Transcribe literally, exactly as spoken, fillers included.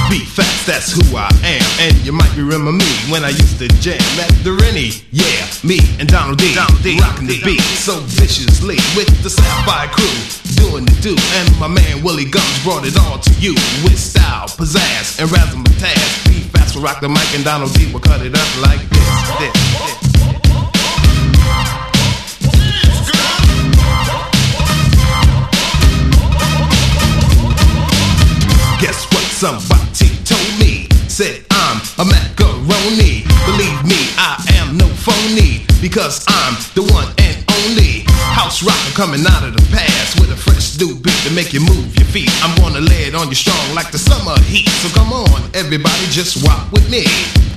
Be fast, that's who I am. And you might remember me when I used to jam at the Rennie. Yeah, me and Donald D, Donald D rocking the beat so viciously with the Sapphire crew doing the do. And my man Willie Gums brought it all to you with style, pizzazz, and razzmatazz. Be fast will rock the mic and Donald D will cut it up like this, this, this. Guess what somebody told me? Said I'm a macaroni. Believe me, I am no phony, because I'm the one and only house rocker coming out of the past with a fresh new beat to make you move your feet. I'm gonna lay it on you strong like the summer heat. So come on, everybody, just rock with me.